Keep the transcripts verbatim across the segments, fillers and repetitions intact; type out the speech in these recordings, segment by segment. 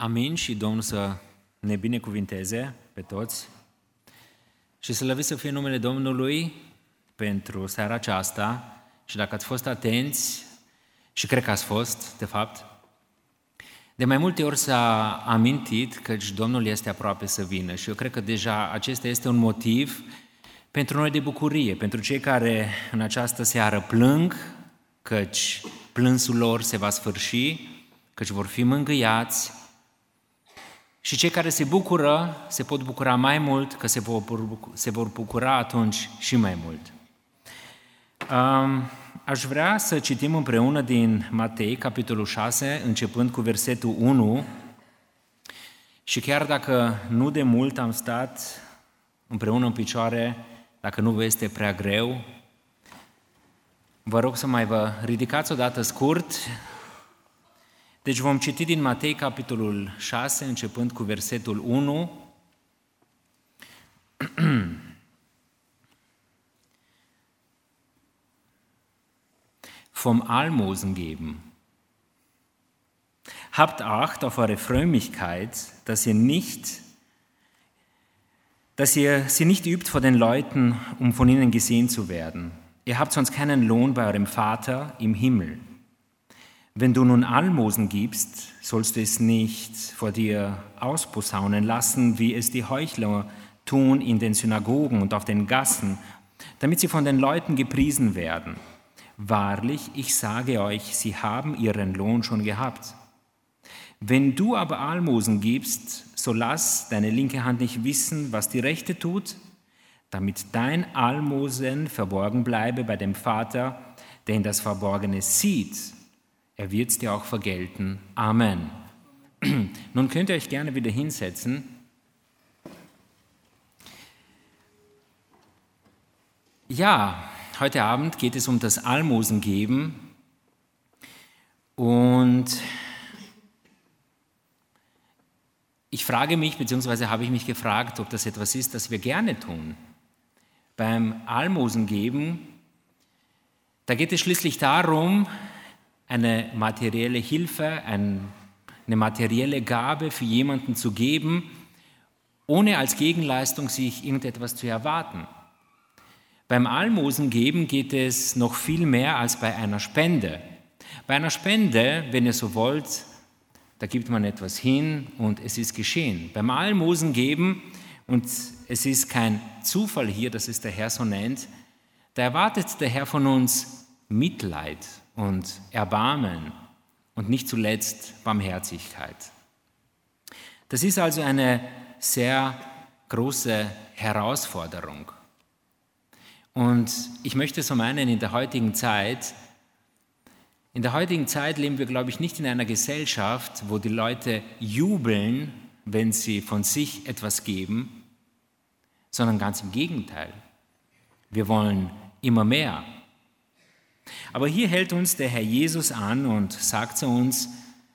Amin și Domnul să ne binecuvinteze pe toți și să lăviți să fie numele Domnului pentru seara aceasta și dacă ați fost atenți, și cred că ați fost, de fapt, de mai multe ori s-a amintit că Domnul este aproape să vină și eu cred că deja acesta este un motiv pentru noi de bucurie, pentru cei care în această seară plâng, căci plânsul lor se va sfârși, căci vor fi mângâiați, și cei care se bucură se pot bucura mai mult, că se vor, se vor bucura atunci și mai mult. Aș vrea să citim împreună din Matei, capitolul șase, începând cu versetul unu, și chiar dacă nu de mult am stat împreună în picioare, dacă nu vă este prea greu, vă rog să mai vă ridicați odată scurt. Deci vom citi din Matei, capitolul șase, începând cu versetul unu. Vom Almosen geben. Habt Acht auf eure Frömmigkeit, dass ihr nicht, dass ihr sie nicht übt vor den Leuten, um von ihnen gesehen zu werden. Ihr habt sonst keinen Lohn bei eurem Vater im Himmel. Wenn du nun Almosen gibst, sollst du es nicht vor dir ausposaunen lassen, wie es die Heuchler tun in den Synagogen und auf den Gassen, damit sie von den Leuten gepriesen werden. Wahrlich, ich sage euch, sie haben ihren Lohn schon gehabt. Wenn du aber Almosen gibst, so lass deine linke Hand nicht wissen, was die rechte tut, damit dein Almosen verborgen bleibe bei dem Vater, der in das Verborgene sieht. Er wird es dir auch vergelten. Amen. Nun könnt ihr euch gerne wieder hinsetzen. Ja, heute Abend geht es um das Almosengeben und ich frage mich, beziehungsweise habe ich mich gefragt, ob das etwas ist, das wir gerne tun. Beim Almosengeben, da geht es schließlich darum, eine materielle Hilfe, eine materielle Gabe für jemanden zu geben, ohne als Gegenleistung sich irgendetwas zu erwarten. Beim Almosengeben geht es noch viel mehr als bei einer Spende. Bei einer Spende, wenn ihr so wollt, da gibt man etwas hin und es ist geschehen. Beim Almosengeben, und es ist kein Zufall hier, dass es der Herr so nennt, da erwartet der Herr von uns Mitleid und Erbarmen und nicht zuletzt Barmherzigkeit. Das ist also eine sehr große Herausforderung. Und ich möchte so meinen, in der heutigen Zeit, in der heutigen Zeit leben wir, glaube ich, nicht in einer Gesellschaft, wo die Leute jubeln, wenn sie von sich etwas geben, sondern ganz im Gegenteil. Wir wollen immer mehr. Aber hier hält uns der Herr Jesus an und sagt zu uns,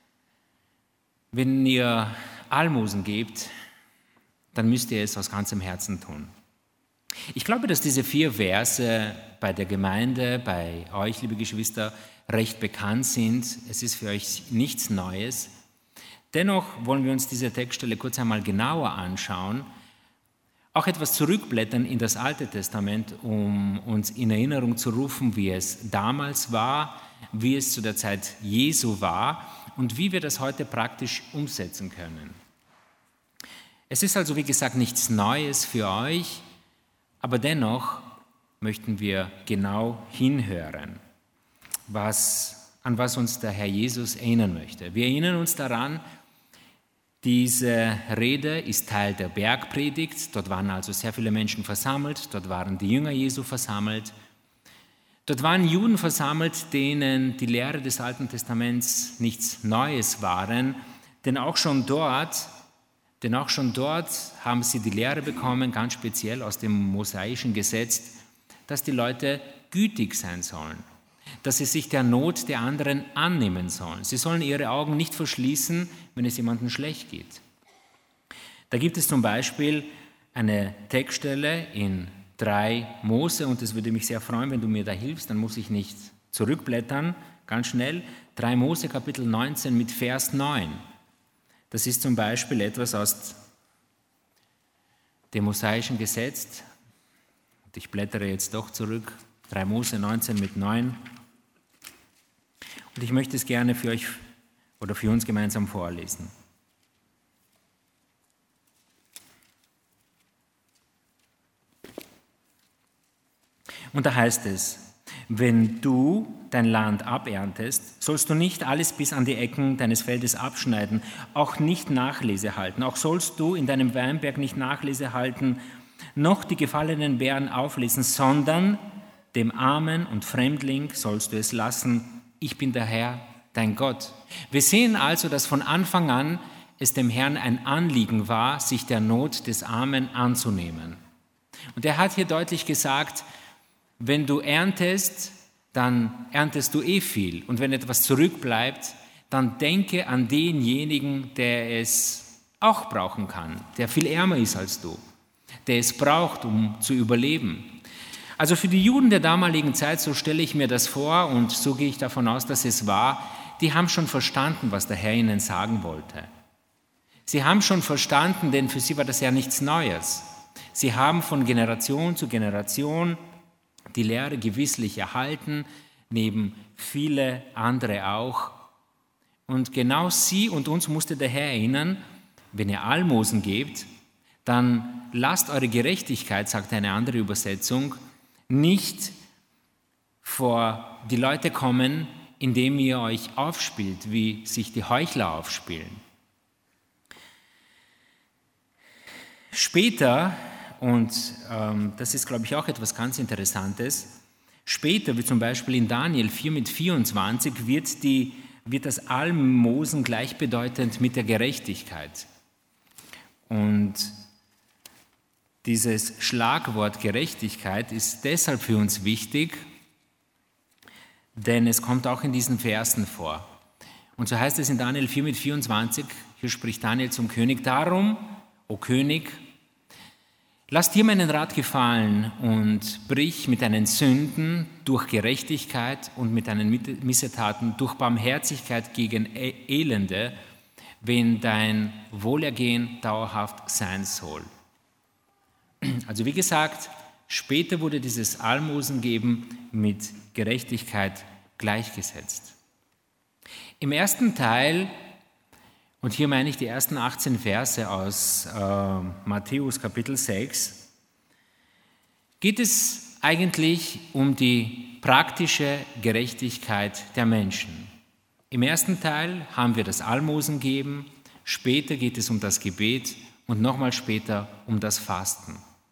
wenn ihr Almosen gebt, dann müsst ihr es aus ganzem Herzen tun. Ich glaube, dass diese vier Verse bei der Gemeinde, bei euch, liebe Geschwister, recht bekannt sind. Es ist für euch nichts Neues. Dennoch wollen wir uns diese Textstelle kurz einmal genauer anschauen, auch etwas zurückblättern in das Alte Testament, um uns in Erinnerung zu rufen, wie es damals war, wie es zu der Zeit Jesu war und wie wir das heute praktisch umsetzen können. Es ist also, wie gesagt, nichts Neues für euch, aber dennoch möchten wir genau hinhören, was, an was uns der Herr Jesus erinnern möchte. Wir erinnern uns daran, diese Rede ist Teil der Bergpredigt. Dort waren also sehr viele Menschen versammelt. Dort waren die Jünger Jesu versammelt. Dort waren Juden versammelt, denen die Lehre des Alten Testaments nichts Neues waren. Denn auch schon dort, denn auch schon dort haben sie die Lehre bekommen, ganz speziell aus dem mosaischen Gesetz, dass die Leute gütig sein sollen, dass sie sich der Not der anderen annehmen sollen. Sie sollen ihre Augen nicht verschließen, wenn es jemandem schlecht geht. Da gibt es zum Beispiel eine Textstelle in drei Mose, und es würde mich sehr freuen, wenn du mir da hilfst, dann muss ich nicht zurückblättern, ganz schnell. drei Mose, Kapitel neunzehn mit Vers neun. Das ist zum Beispiel etwas aus dem mosaischen Gesetz. Und ich blättere jetzt doch zurück, drei Mose neunzehn mit neun. Und ich möchte es gerne für euch oder für uns gemeinsam vorlesen. Und da heißt es: Wenn du dein Land aberntest, sollst du nicht alles bis an die Ecken deines Feldes abschneiden, auch nicht Nachlese halten. Auch sollst du in deinem Weinberg nicht Nachlese halten, noch die gefallenen Beeren auflesen, sondern dem Armen und Fremdling sollst du es lassen. Ich bin der Herr, dein Gott. Wir sehen also, dass von Anfang an es dem Herrn ein Anliegen war, sich der Not des Armen anzunehmen. Und er hat hier deutlich gesagt, wenn du erntest, dann erntest du eh viel. Und wenn etwas zurückbleibt, dann denke an denjenigen, der es auch brauchen kann, der viel ärmer ist als du, der es braucht, um zu überleben. Also für die Juden der damaligen Zeit, so stelle ich mir das vor und so gehe ich davon aus, dass es war, die haben schon verstanden, was der Herr ihnen sagen wollte. Sie haben schon verstanden, denn für sie war das ja nichts Neues. Sie haben von Generation zu Generation die Lehre gewisslich erhalten, neben viele andere auch. Und genau sie und uns musste der Herr erinnern, wenn ihr Almosen gebt, dann lasst eure Gerechtigkeit, sagt eine andere Übersetzung, nicht vor die Leute kommen, indem ihr euch aufspielt, wie sich die Heuchler aufspielen. Später, und ähm, das ist, glaube ich, auch etwas ganz Interessantes, später, wie zum Beispiel in Daniel vier mit vierundzwanzig, wird, die, wird das Almosen gleichbedeutend mit der Gerechtigkeit. Und dieses Schlagwort Gerechtigkeit ist deshalb für uns wichtig, denn es kommt auch in diesen Versen vor. Und so heißt es in Daniel vier mit vierundzwanzig, hier spricht Daniel zum König: Darum, o König, lass dir meinen Rat gefallen und brich mit deinen Sünden durch Gerechtigkeit und mit deinen Missetaten durch Barmherzigkeit gegen Elende, wenn dein Wohlergehen dauerhaft sein soll. Also wie gesagt, später wurde dieses Almosengeben mit Gerechtigkeit gleichgesetzt. Im ersten Teil, und hier meine ich die ersten achtzehn Verse aus äh, Matthäus Kapitel sechs, geht es eigentlich um die praktische Gerechtigkeit der Menschen. Im ersten Teil haben wir das Almosengeben, später geht es um das Gebet und nochmal später um das Fasten.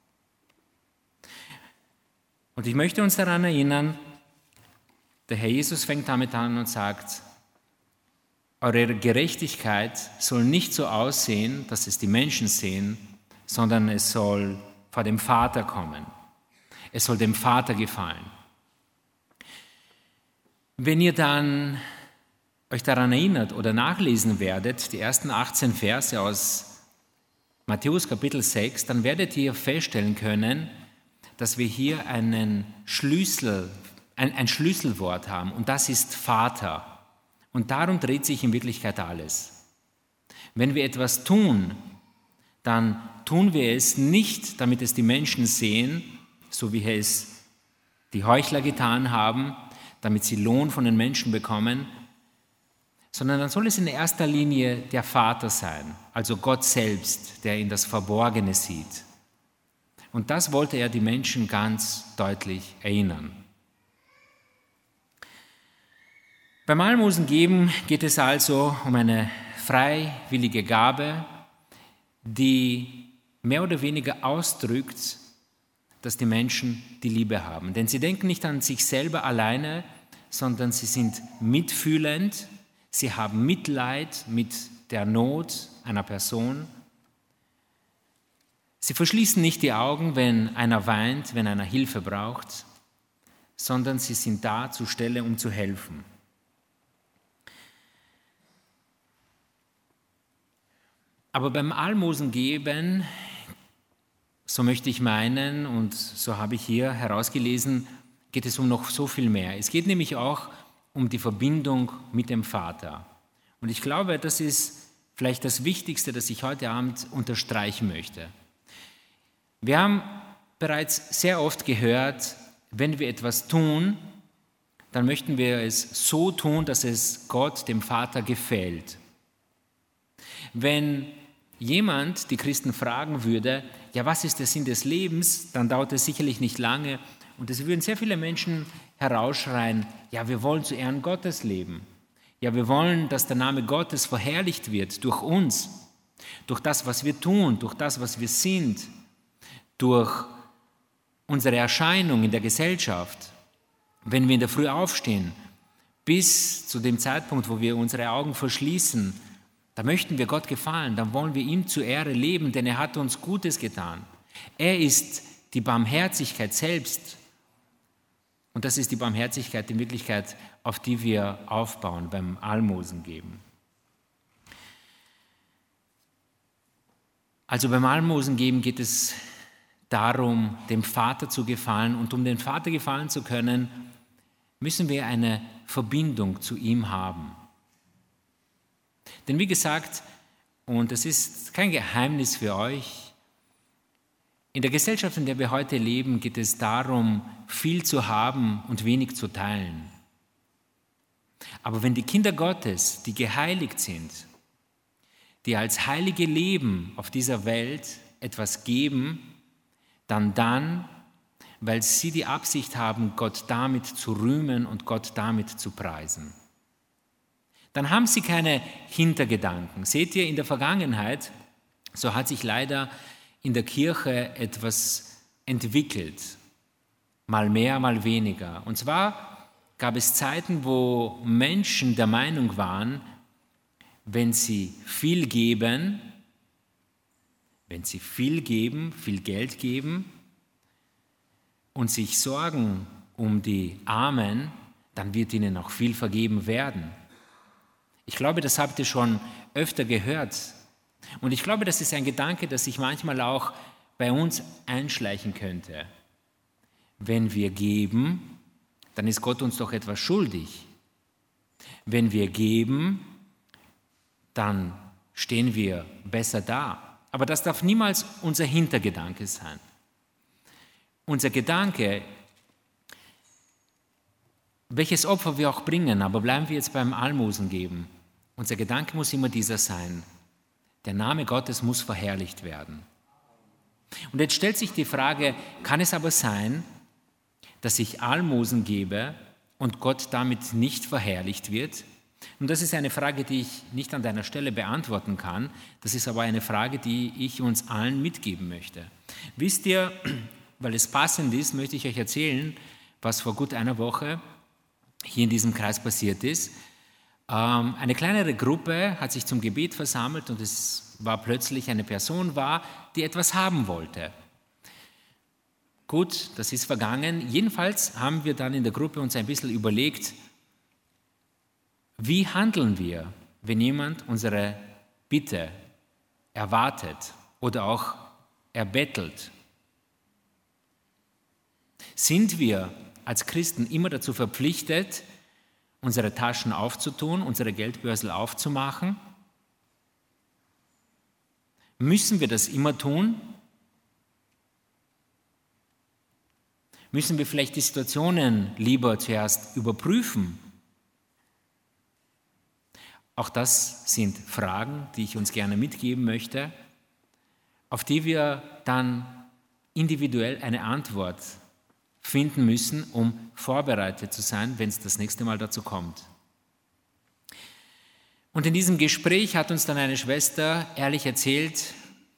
Und ich möchte uns daran erinnern, der Herr Jesus fängt damit an und sagt: Eure Gerechtigkeit soll nicht so aussehen, dass es die Menschen sehen, sondern es soll vor dem Vater kommen. Es soll dem Vater gefallen. Wenn ihr dann euch daran erinnert oder nachlesen werdet, die ersten achtzehn Verse aus Matthäus Kapitel sechs, dann werdet ihr feststellen können, dass wir hier einen Schlüssel, ein, ein Schlüsselwort haben, und das ist Vater. Und darum dreht sich in Wirklichkeit alles. Wenn wir etwas tun, dann tun wir es nicht, damit es die Menschen sehen, so wie es die Heuchler getan haben, damit sie Lohn von den Menschen bekommen, sondern dann soll es in erster Linie der Vater sein, also Gott selbst, der in das Verborgene sieht. Und das wollte er die Menschen ganz deutlich erinnern. Beim Almosengeben geht es also um eine freiwillige Gabe, die mehr oder weniger ausdrückt, dass die Menschen die Liebe haben. Denn sie denken nicht an sich selber alleine, sondern sie sind mitfühlend, sie haben Mitleid mit der Not einer Person. Sie verschließen nicht die Augen, wenn einer weint, wenn einer Hilfe braucht, sondern sie sind da zur Stelle, um zu helfen. Aber beim Almosengeben, so möchte ich meinen, und so habe ich hier herausgelesen, geht es um noch so viel mehr. Es geht nämlich auch um die Verbindung mit dem Vater. Und ich glaube, das ist vielleicht das Wichtigste, das ich heute Abend unterstreichen möchte. Wir haben bereits sehr oft gehört, wenn wir etwas tun, dann möchten wir es so tun, dass es Gott, dem Vater, gefällt. Wenn jemand die Christen fragen würde, ja, was ist der Sinn des Lebens, dann dauert es sicherlich nicht lange und es würden sehr viele Menschen herausschreien, ja, wir wollen zu Ehren Gottes leben. Ja, wir wollen, dass der Name Gottes verherrlicht wird durch uns, durch das, was wir tun, durch das, was wir sind, durch unsere Erscheinung in der Gesellschaft. Wenn wir in der Früh aufstehen, bis zu dem Zeitpunkt, wo wir unsere Augen verschließen, da möchten wir Gott gefallen, dann wollen wir ihm zur Ehre leben, denn er hat uns Gutes getan. Er ist die Barmherzigkeit selbst. Und das ist die Barmherzigkeit in Wirklichkeit, auf die wir aufbauen beim Almosen geben. Also beim Almosen geben geht es darum, dem Vater zu gefallen. Und um dem Vater gefallen zu können, müssen wir eine Verbindung zu ihm haben. Denn wie gesagt, und das ist kein Geheimnis für euch, in der Gesellschaft, in der wir heute leben, geht es darum, viel zu haben und wenig zu teilen. Aber wenn die Kinder Gottes, die geheiligt sind, die als Heilige leben auf dieser Welt, etwas geben, dann dann, weil sie die Absicht haben, Gott damit zu rühmen und Gott damit zu preisen. Dann haben sie keine Hintergedanken. Seht ihr, in der Vergangenheit, so hat sich leider in der Kirche etwas entwickelt, mal mehr, mal weniger. Und zwar gab es Zeiten, wo Menschen der Meinung waren, wenn sie viel geben, wenn sie viel geben, viel Geld geben und sich sorgen um die Armen, dann wird ihnen auch viel vergeben werden. Ich glaube, das habt ihr schon öfter gehört. Und ich glaube, das ist ein Gedanke, der sich manchmal auch bei uns einschleichen könnte. Wenn wir geben, dann ist Gott uns doch etwas schuldig. Wenn wir geben, dann stehen wir besser da. Aber das darf niemals unser Hintergedanke sein. Unser Gedanke, welches Opfer wir auch bringen, aber bleiben wir jetzt beim Almosen geben. Unser Gedanke muss immer dieser sein. Der Name Gottes muss verherrlicht werden. Und jetzt stellt sich die Frage, kann es aber sein, dass ich Almosen gebe und Gott damit nicht verherrlicht wird? Und das ist eine Frage, die ich nicht an deiner Stelle beantworten kann. Das ist aber eine Frage, die ich uns allen mitgeben möchte. Wisst ihr, weil es passend ist, möchte ich euch erzählen, was vor gut einer Woche hier in diesem Kreis passiert ist. Eine kleinere Gruppe hat sich zum Gebet versammelt und es war plötzlich eine Person war, die etwas haben wollte. Gut, das ist vergangen. Jedenfalls haben wir dann in der Gruppe uns ein bisschen überlegt, wie handeln wir, wenn jemand unsere Bitte erwartet oder auch erbettelt? Sind wir als Christen immer dazu verpflichtet, unsere Taschen aufzutun, unsere Geldbörsel aufzumachen? Müssen wir das immer tun? Müssen wir vielleicht die Situationen lieber zuerst überprüfen? Auch das sind Fragen, die ich uns gerne mitgeben möchte, auf die wir dann individuell eine Antwort finden müssen, um vorbereitet zu sein, wenn es das nächste Mal dazu kommt. Und in diesem Gespräch hat uns dann eine Schwester ehrlich erzählt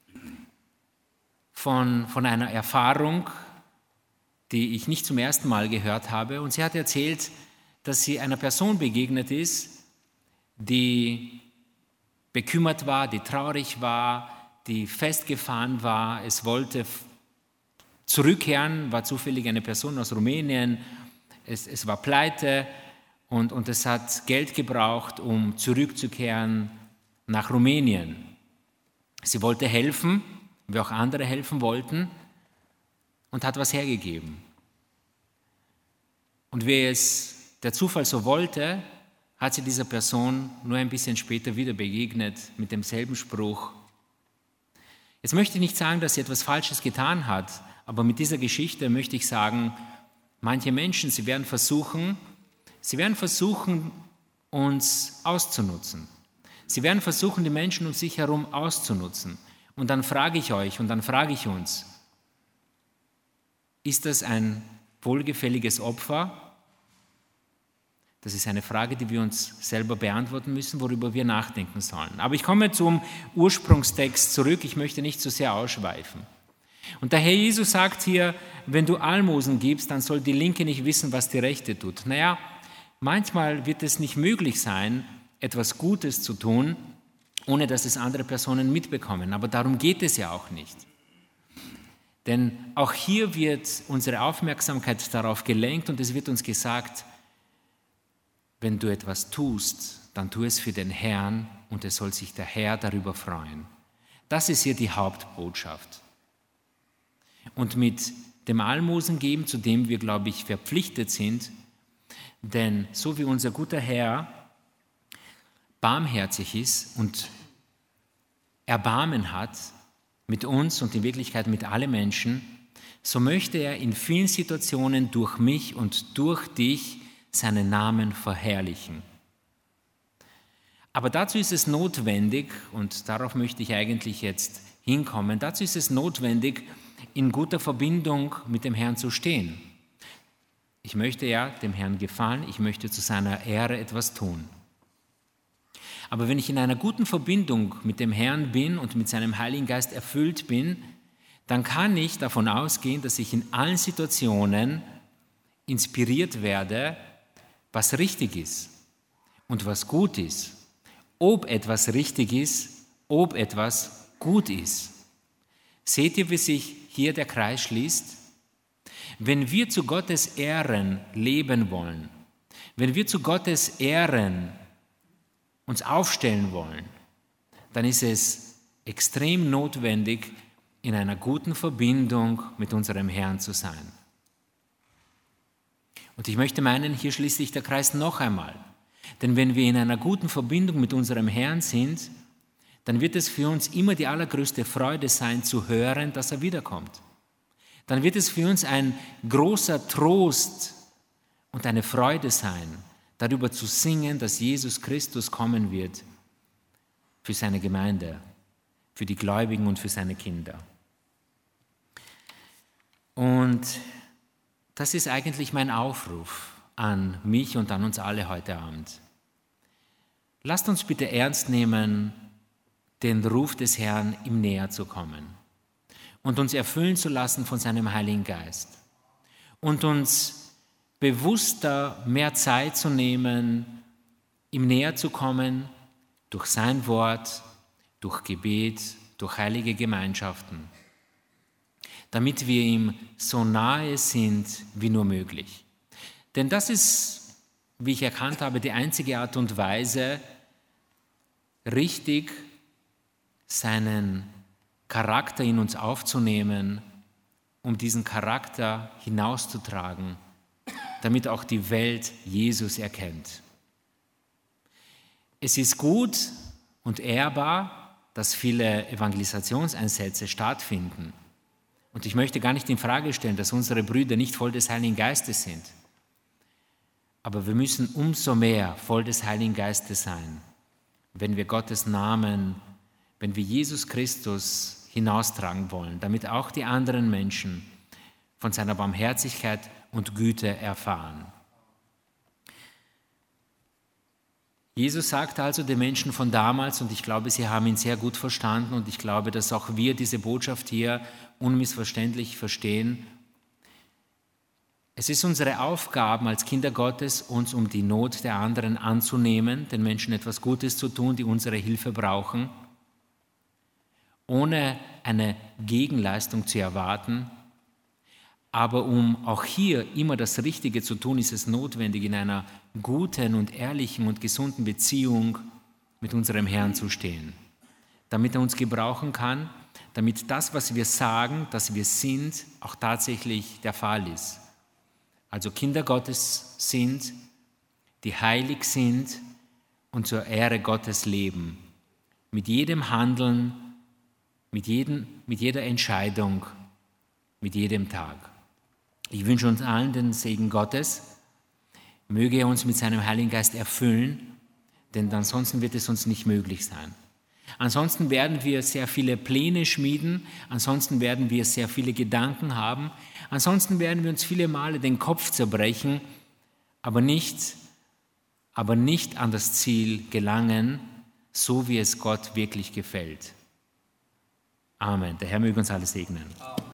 von, von einer Erfahrung, die ich nicht zum ersten Mal gehört habe. Und sie hat erzählt, dass sie einer Person begegnet ist, die bekümmert war, die traurig war, die festgefahren war. Es wollte zurückkehren, war zufällig eine Person aus Rumänien. Es, es war pleite und, und es hat Geld gebraucht, um zurückzukehren nach Rumänien. Sie wollte helfen, wie auch andere helfen wollten, und hat was hergegeben. Und wie es der Zufall so wollte, hat sie dieser Person nur ein bisschen später wieder begegnet mit demselben Spruch. Jetzt möchte ich nicht sagen, dass sie etwas Falsches getan hat, aber mit dieser Geschichte möchte ich sagen, manche Menschen, sie werden versuchen, sie werden versuchen, uns auszunutzen. Sie werden versuchen, die Menschen um sich herum auszunutzen. Und dann frage ich euch und dann frage ich uns, ist das ein wohlgefälliges Opfer? Das ist eine Frage, die wir uns selber beantworten müssen, worüber wir nachdenken sollen. Aber ich komme zum Ursprungstext zurück. Ich möchte nicht zu sehr ausschweifen. Und der Herr Jesus sagt hier, wenn du Almosen gibst, dann soll die Linke nicht wissen, was die Rechte tut. Naja, manchmal wird es nicht möglich sein, etwas Gutes zu tun, ohne dass es andere Personen mitbekommen. Aber darum geht es ja auch nicht. Denn auch hier wird unsere Aufmerksamkeit darauf gelenkt und es wird uns gesagt, wenn du etwas tust, dann tu es für den Herrn und es soll sich der Herr darüber freuen. Das ist hier die Hauptbotschaft. Und mit dem Almosengeben, zu dem wir, glaube ich, verpflichtet sind, denn so wie unser guter Herr barmherzig ist und Erbarmen hat mit uns und in Wirklichkeit mit allen Menschen, so möchte er in vielen Situationen durch mich und durch dich seinen Namen verherrlichen. Aber dazu ist es notwendig, und darauf möchte ich eigentlich jetzt hinkommen, dazu ist es notwendig, in guter Verbindung mit dem Herrn zu stehen. Ich möchte ja dem Herrn gefallen, ich möchte zu seiner Ehre etwas tun. Aber wenn ich in einer guten Verbindung mit dem Herrn bin und mit seinem Heiligen Geist erfüllt bin, dann kann ich davon ausgehen, dass ich in allen Situationen inspiriert werde, was richtig ist und was gut ist. Ob etwas richtig ist, ob etwas gut ist. Seht ihr, wie sich hier der Kreis schließt? Wenn wir zu Gottes Ehren leben wollen, wenn wir zu Gottes Ehren uns aufstellen wollen, dann ist es extrem notwendig, in einer guten Verbindung mit unserem Herrn zu sein. Und ich möchte meinen, hier schließt sich der Kreis noch einmal. Denn wenn wir in einer guten Verbindung mit unserem Herrn sind, dann wird es für uns immer die allergrößte Freude sein, zu hören, dass er wiederkommt. Dann wird es für uns ein großer Trost und eine Freude sein, darüber zu singen, dass Jesus Christus kommen wird für seine Gemeinde, für die Gläubigen und für seine Kinder. Und das ist eigentlich mein Aufruf an mich und an uns alle heute Abend. Lasst uns bitte ernst nehmen, den Ruf des Herrn, ihm näher zu kommen und uns erfüllen zu lassen von seinem Heiligen Geist und uns bewusster mehr Zeit zu nehmen, ihm näher zu kommen durch sein Wort, durch Gebet, durch heilige Gemeinschaften, damit wir ihm so nahe sind wie nur möglich. Denn das ist, wie ich erkannt habe, die einzige Art und Weise, richtig seinen Charakter in uns aufzunehmen, um diesen Charakter hinauszutragen, damit auch die Welt Jesus erkennt. Es ist gut und ehrbar, dass viele Evangelisationseinsätze stattfinden. Und ich möchte gar nicht in Frage stellen, dass unsere Brüder nicht voll des Heiligen Geistes sind. Aber wir müssen umso mehr voll des Heiligen Geistes sein, wenn wir Gottes Namen, wenn wir Jesus Christus hinaustragen wollen, damit auch die anderen Menschen von seiner Barmherzigkeit und Güte erfahren. Jesus sagte also den Menschen von damals, und ich glaube, sie haben ihn sehr gut verstanden, und ich glaube, dass auch wir diese Botschaft hier unmissverständlich verstehen: Es ist unsere Aufgabe als Kinder Gottes, uns um die Not der anderen anzunehmen, den Menschen etwas Gutes zu tun, die unsere Hilfe brauchen, ohne eine Gegenleistung zu erwarten. Aber um auch hier immer das Richtige zu tun, ist es notwendig, in einer guten und ehrlichen und gesunden Beziehung mit unserem Herrn zu stehen, damit er uns gebrauchen kann, damit das, was wir sagen, dass wir sind, auch tatsächlich der Fall ist. Also Kinder Gottes sind, die heilig sind, und zur Ehre Gottes leben. Mit jedem Handeln, mit, jedem, mit jeder Entscheidung, mit jedem Tag. Ich wünsche uns allen den Segen Gottes. Möge er uns mit seinem Heiligen Geist erfüllen, denn ansonsten wird es uns nicht möglich sein. Ansonsten werden wir sehr viele Pläne schmieden, ansonsten werden wir sehr viele Gedanken haben, ansonsten werden wir uns viele Male den Kopf zerbrechen, aber nicht, aber nicht an das Ziel gelangen, so wie es Gott wirklich gefällt. Amen. Der Herr möge uns alle segnen.